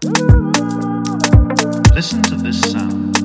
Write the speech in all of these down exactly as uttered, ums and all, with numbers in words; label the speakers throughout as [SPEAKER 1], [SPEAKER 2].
[SPEAKER 1] Listen to this sound.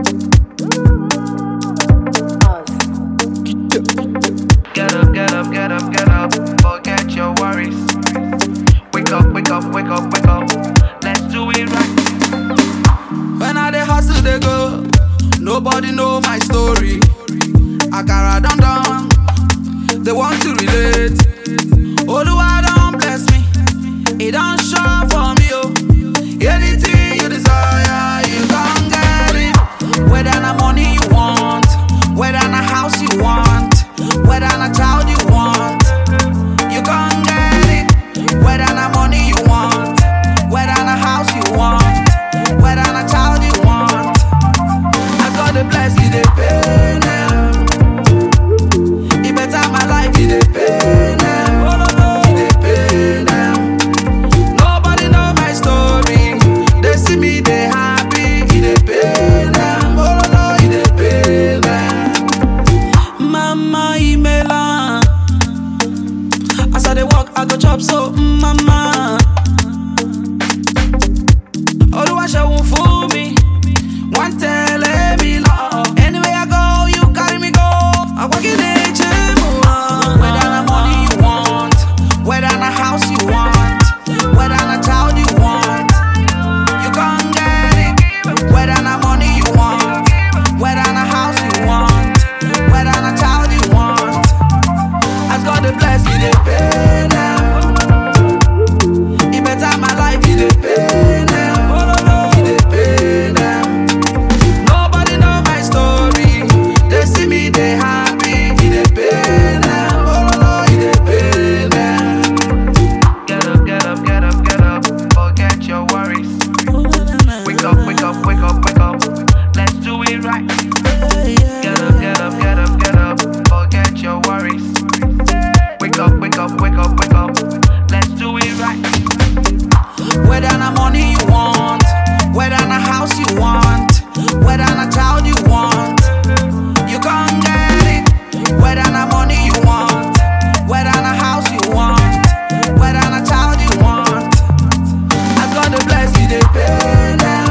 [SPEAKER 2] Get up, get up, get up, get up. Forget your worries. Wake up, wake up, wake up, wake up. Let's do it right.
[SPEAKER 3] When I dey hustle, they go. Nobody know my story. I carry down down. They want to relate. Oluwa don't bless me. It don't show for me, oh. Anything you desire, you can get it. Whether na money you want, whether na house you want, whether na child you want, you can get it. Whether na money you want, whether na house you want, whether na child you want, as God dey bless you, dey pay now. It better my life, you dey pay now. You dey pay now. Nobody know my story. They see me, they happy. You dey pay now. Oh no, you dey pay now. Mama Imela, as I dey walk, I go chop so mm, mama. Oluwa ṣeun fún mi, wọ́n tẹ̀lé mi lọ. Anywhere I go, you carry me go. Àwọ̀gídé mu hàn. Whether na money you want, whether na house you want, whether na child you want, you can get it. Whether na money you want, whether na house you want, whether na child you want, as God dey bless you, dey pay now. It better my life, you dey pay now. You dey pay now. Nobody know my story. They see me, they happy. You dey pay now. Oh no, you dey pay now.
[SPEAKER 2] Get up, get up, get up, get up. Forget your worries. Wake up, wake up, wake up, wake up. Let's do it right. Get up, get up, get up, get up. Forget your worries. Wake up, wake up, wake up, wake up. Let's do it right.
[SPEAKER 3] Whether na money you want, whether na house you want, whether na child you want, you can get it. Whether na money you want, whether na house you want, whether na child you want, as God dey bless you, dey pay now.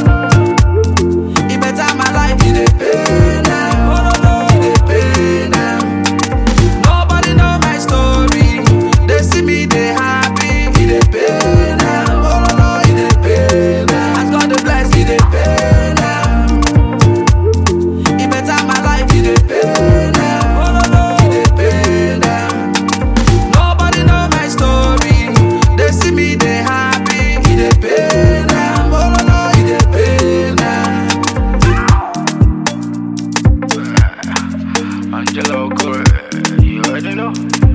[SPEAKER 3] It better my life, you dey pay now. You dey pay now. Nobody know my story. They see me, they happy. You dey pay now. Oh no, you dey pay now. As God dey bless you, dey pay now. It better my life, you dey pay now. You dey pay now. Nobody know my story. They see me, they happy. You dey pay now. Oh no, you dey pay now.
[SPEAKER 2] Angelo Correa, you already know.